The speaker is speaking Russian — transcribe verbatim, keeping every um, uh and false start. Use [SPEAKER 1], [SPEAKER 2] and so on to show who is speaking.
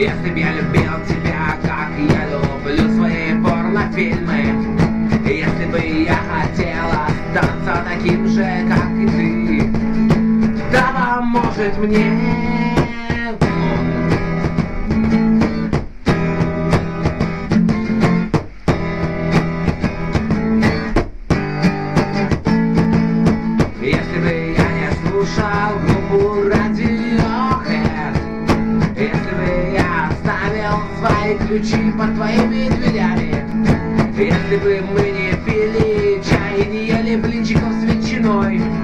[SPEAKER 1] Если б я любил тебя, как я люблю свои порнофильмы, если бы я хотел остаться таким же, как и ты, да поможет мне. Если бы я не слушал группу Radiohead, если бы я оставил свои ключи под твоими дверями, если бы мы не пили чай и не ели блинчиков с ветчиной,